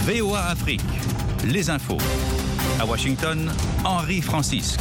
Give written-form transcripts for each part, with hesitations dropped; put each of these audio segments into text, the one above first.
VOA Afrique, les infos. À Washington, Henri Francisque.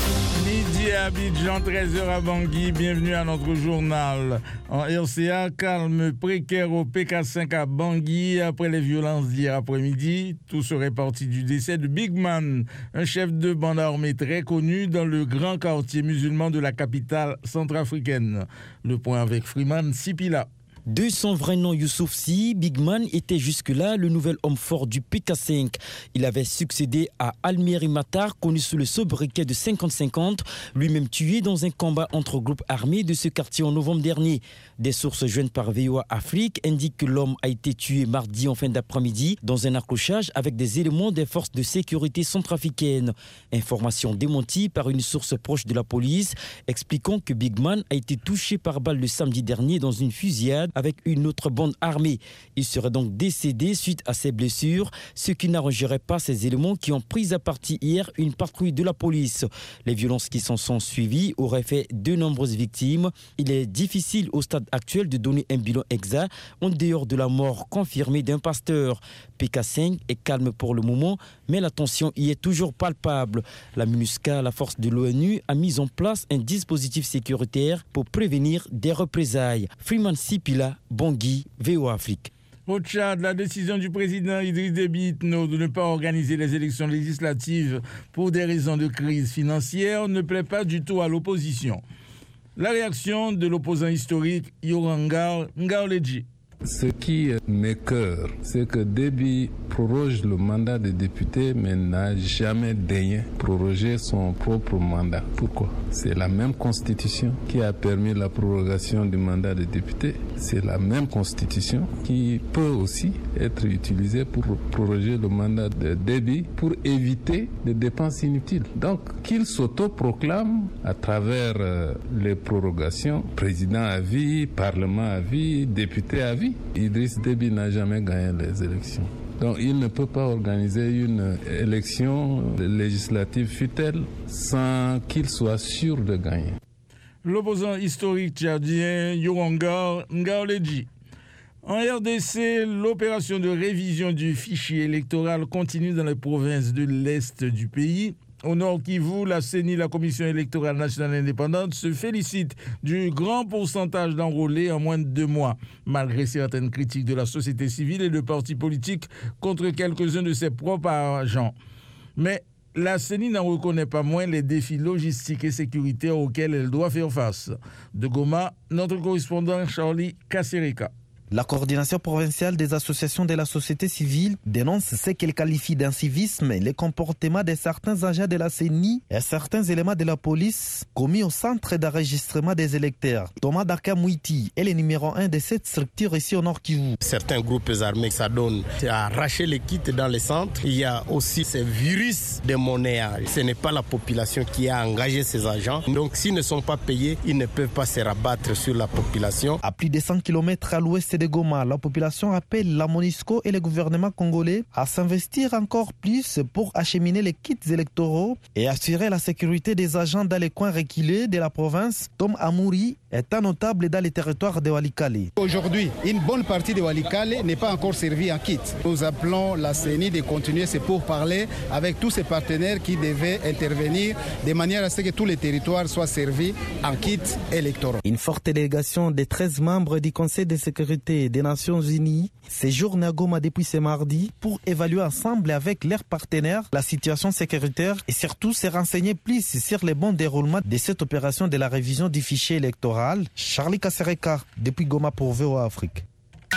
Midi à Abidjan, 13h à Bangui, bienvenue à notre journal. En RCA, calme précaire au PK5 à Bangui après les violences d'hier après-midi. Tout serait parti du décès de Big Man, un chef de bande armée très connu dans le grand quartier musulman de la capitale centrafricaine. Le point avec Freeman Sipila. De son vrai nom Youssouf Sy, Big Man était jusque-là le nouvel homme fort du PK5. Il avait succédé à Almeri Matar, connu sous le sobriquet de 50-50, lui-même tué dans un combat entre groupes armés de ce quartier en novembre dernier. Des sources jointes par VOA Afrique indiquent que l'homme a été tué mardi en fin d'après-midi dans un accrochage avec des éléments des forces de sécurité centrafricaines. Information démentie par une source proche de la police expliquant que Big Man a été touché par balle le samedi dernier dans une fusillade avec une autre bande armée. Il serait donc décédé suite à ses blessures, ce qui n'arrangerait pas ces éléments qui ont pris à partie hier une patrouille de la police. Les violences qui s'en sont suivies auraient fait de nombreuses victimes. Il est difficile au stade actuel de donner un bilan exact en dehors de la mort confirmée d'un pasteur. PK5 est calme pour le moment, mais la tension y est toujours palpable. La MINUSCA, la force de l'ONU, a mis en place un dispositif sécuritaire pour prévenir des représailles. Freeman Sipila, Bangui, VOA Afrique. Au Tchad, la décision du président Idriss Déby Itno de ne pas organiser les élections législatives pour des raisons de crise financière ne plaît pas du tout à l'opposition. La réaction de l'opposant historique Yorangar Ngaoledji. Ce qui m'écoeure, c'est que Déby proroge le mandat de député mais n'a jamais daigné proroger son propre mandat. Pourquoi? C'est la même constitution qui a permis la prorogation du mandat de député. C'est la même constitution qui peut aussi être utilisée pour proroger le mandat de Déby pour éviter des dépenses inutiles. Donc qu'il s'autoproclame à travers les prorogations, président à vie, parlement à vie, député à vie. Idriss Déby n'a jamais gagné les élections. Donc il ne peut pas organiser une élection législative fut-elle sans qu'il soit sûr de gagner. L'opposant historique tchadien Yorangar Ngaoledji. En RDC, l'opération de révision du fichier électoral continue dans les provinces de l'Est du pays. Au Nord Kivu, la CENI, la Commission électorale nationale indépendante, se félicite du grand pourcentage d'enrôlés en moins de 2 mois, malgré certaines critiques de la société civile et de partis politiques contre quelques-uns de ses propres agents. Mais la CENI n'en reconnaît pas moins les défis logistiques et sécuritaires auxquels elle doit faire face. De Goma, notre correspondant Charlie Kassereka. La coordination provinciale des associations de la société civile dénonce ce qu'elle qualifie d'incivisme, les comportements de certains agents de la CENI et certains éléments de la police commis au centre d'enregistrement des électeurs. Thomas Dakamouiti est le numéro 1 de cette structure ici au Nord Kivu. Certains groupes armés s'adonnent à arracher les kits dans les centres. Il y a aussi ces virus de monnayage. Ce n'est pas la population qui a engagé ces agents. Donc s'ils ne sont pas payés, ils ne peuvent pas se rabattre sur la population. À plus de 100 km à l'ouest de Goma, la population appelle la MONUSCO et le gouvernement congolais à s'investir encore plus pour acheminer les kits électoraux et assurer la sécurité des agents dans les coins reculés de la province. Tom Amouri est un notable dans les territoires de Walikale. Aujourd'hui, une bonne partie de Walikale n'est pas encore servie en kit. Nous appelons la CENI de continuer ces pourparlers avec tous ses partenaires qui devaient intervenir de manière à ce que tous les territoires soient servis en kit électoraux. Une forte délégation de 13 membres du Conseil de sécurité des Nations Unies séjourne à Goma depuis ce mardi pour évaluer ensemble avec leurs partenaires la situation sécuritaire et surtout se renseigner plus sur le bon déroulement de cette opération de la révision du fichier électoral. Charlie Kassereka depuis Goma pour VOA Afrique.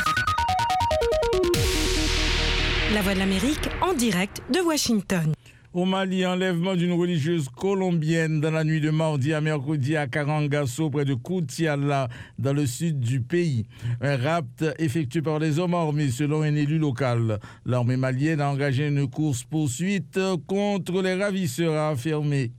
La Voix de l'Amérique en direct de Washington. Au Mali, enlèvement d'une religieuse colombienne dans la nuit de mardi à mercredi à Karangasso, près de Koutiala, dans le sud du pays. Un rapt effectué par les hommes armés, selon un élu local. L'armée malienne a engagé une course-poursuite contre les ravisseurs, a affirmé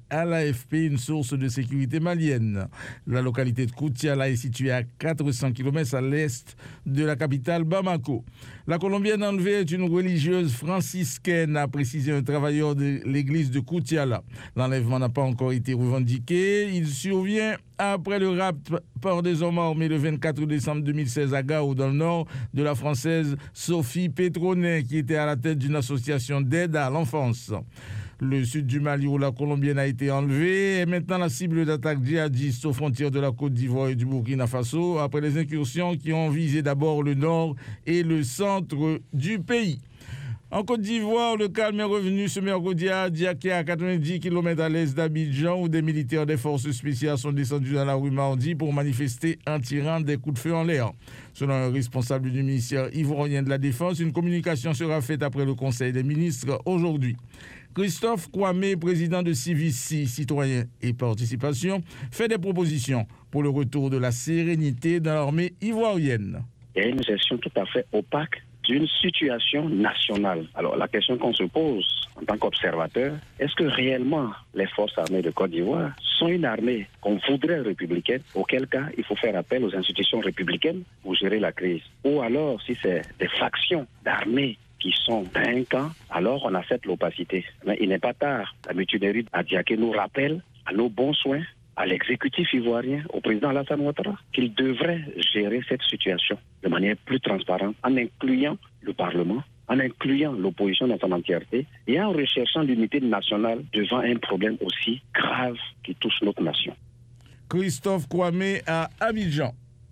à l'AFP, une source de sécurité malienne. La localité de Koutiala est située à 400 km à l'est de la capitale Bamako. La Colombienne enlevée est une religieuse franciscaine, a précisé un travailleur de l'église de Koutiala. L'enlèvement n'a pas encore été revendiqué. Il survient après le rapt par des hommes armés le 24 décembre 2016 à Gao, dans le nord, de la Française Sophie Pétronet, qui était à la tête d'une association d'aide à l'enfance. Le sud du Mali, où la Colombienne a été enlevée, est maintenant la cible d'attaques djihadistes aux frontières de la Côte d'Ivoire et du Burkina Faso, après les incursions qui ont visé d'abord le nord et le centre du pays. En Côte d'Ivoire, le calme est revenu ce mercredi à Diaké, à 90 km à l'est d'Abidjan, où des militaires des forces spéciales sont descendus dans la rue mardi pour manifester en tirant des coups de feu en l'air. Selon un responsable du ministère ivoirien de la Défense, une communication sera faite après le Conseil des ministres aujourd'hui. Christophe Kwame, président de CIVICI, Citoyens et Participation, fait des propositions pour le retour de la sérénité dans l'armée ivoirienne. Il y a une gestion tout à fait opaque d'une situation nationale. Alors la question qu'on se pose en tant qu'observateur, est-ce que réellement les forces armées de Côte d'Ivoire sont une armée qu'on voudrait républicaine, auquel cas il faut faire appel aux institutions républicaines pour gérer la crise? Ou alors si c'est des factions d'armées qui sont d'un camp, alors on accepte l'opacité. Mais il n'est pas tard. La mutinerie à Diaké nous rappelle à nos bons soins, à l'exécutif ivoirien, au président Alassane Ouattara, qu'il devrait gérer cette situation de manière plus transparente, en incluant le Parlement, en incluant l'opposition dans son entièreté et en recherchant l'unité nationale devant un problème aussi grave qui touche notre nation. Christophe Kwame à Abidjan.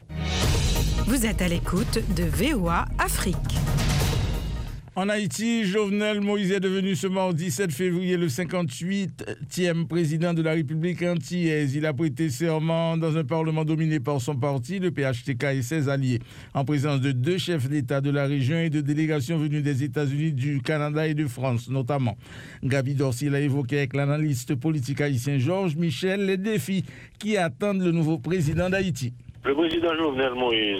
Vous êtes à l'écoute de VOA Afrique. En Haïti, Jovenel Moïse est devenu ce mardi 7 février le 58e président de la République antillaise. Il a prêté serment dans un parlement dominé par son parti, le PHTK et ses alliés, en présence de 2 chefs d'État de la région et de délégations venues des États-Unis, du Canada et de France notamment. Gaby Dorsil a évoqué avec l'analyste politique haïtien Georges Michel les défis qui attendent le nouveau président d'Haïti. Le président Jovenel Moïse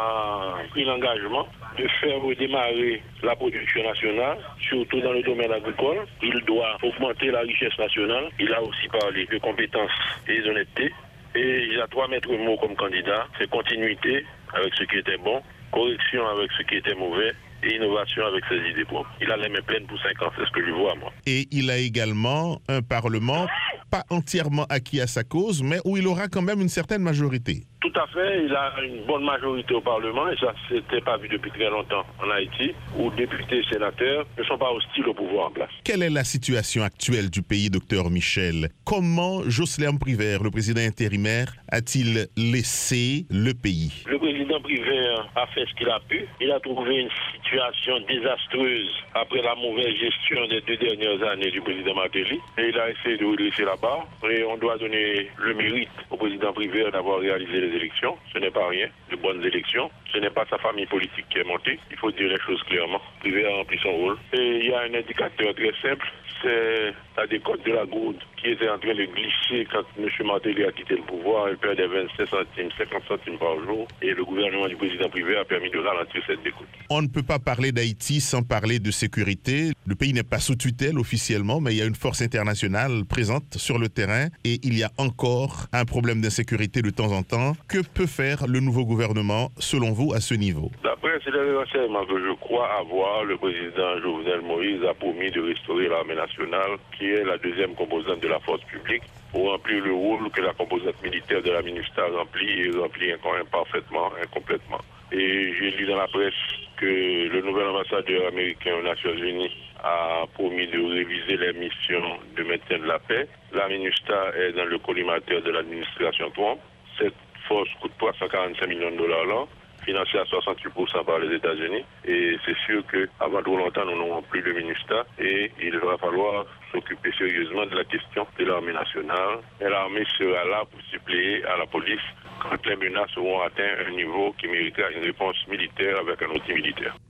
a pris l'engagement de faire redémarrer la production nationale, surtout dans le domaine agricole. Il doit augmenter la richesse nationale. Il a aussi parlé de compétences et d'honnêteté. Et il a 3 maîtres mots comme candidat. C'est continuité avec ce qui était bon, correction avec ce qui était mauvais, et innovation avec ses idées propres. Il a les mains pleines pour 5 ans, c'est ce que je vois moi. Et il a également un Parlement pas entièrement acquis à sa cause, mais où il aura quand même une certaine majorité. Tout à fait, il a une bonne majorité au Parlement, et ça, c'était pas vu depuis très longtemps en Haïti, où députés et sénateurs ne sont pas hostiles au pouvoir en place. Quelle est la situation actuelle du pays, docteur Michel? Comment Jocelyn Privert, le président intérimaire, a-t-il laissé le pays? Le président Privert a fait ce qu'il a pu. Il a trouvé une situation désastreuse après la mauvaise gestion des 2 dernières années du président Martelly, et il a essayé de redresser la barre, et on doit donner le mérite au président Privert d'avoir réalisé les élections. Ce n'est pas rien, de bonnes élections. Ce n'est pas sa famille politique qui est montée. Il faut dire les choses clairement. Privé a rempli son rôle. Et il y a un indicateur très simple, c'est la décote de la goutte qui était en train de glisser quand M. Martelly a quitté le pouvoir. Elle perdait 27 centimes, 50 centimes par jour. Et le gouvernement du président Privé a permis de ralentir cette décote. On ne peut pas parler d'Haïti sans parler de sécurité. Le pays n'est pas sous tutelle officiellement, mais il y a une force internationale présente sur le terrain. Et il y a encore un problème d'insécurité de temps en temps. Que peut faire le nouveau gouvernement, selon vous, à ce niveau? D'après les renseignements que je crois avoir, le président Jovenel Moïse a promis de restaurer l'armée nationale, qui est la 2e composante de la force publique, pour remplir le rôle que la composante militaire de la MINUSTA remplit, et remplit encore imparfaitement, incomplètement. Et j'ai lu dans la presse que le nouvel ambassadeur américain aux Nations Unies a promis de réviser les missions de maintien de la paix. La MINUSTA est dans le collimateur de l'administration Trump. Cette force coûte 345 millions de dollars l'an, financée à 68% par les États-Unis. Et c'est sûr qu'avant trop longtemps, nous n'aurons plus de MINUSTA et il va falloir s'occuper sérieusement de la question de l'armée nationale. Et l'armée sera là pour suppléer à la police quand les menaces auront atteint un niveau qui méritera une réponse militaire avec un outil militaire.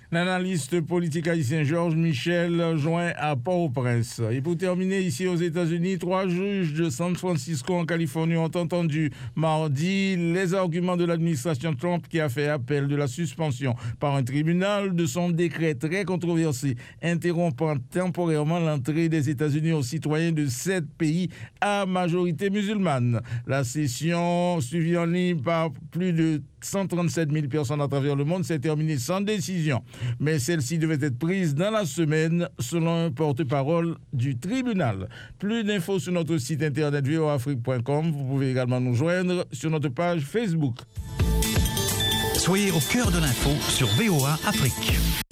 L'analyste politique haïtien Georges Michel joint à Port-au-Prince. Et pour terminer, ici aux États-Unis, 3 juges de San Francisco en Californie ont entendu mardi les arguments de l'administration Trump qui a fait appel de la suspension par un tribunal de son décret très controversé interrompant temporairement l'entrée des États-Unis aux citoyens de 7 pays à majorité musulmane. La session suivie en ligne par plus de 137 000 personnes à travers le monde s'est terminée sans décision. Mais celle-ci devait être prise dans la semaine, selon un porte-parole du tribunal. Plus d'infos sur notre site internet voaafrique.com. Vous pouvez également nous joindre sur notre page Facebook. Soyez au cœur de l'info sur VOA Afrique.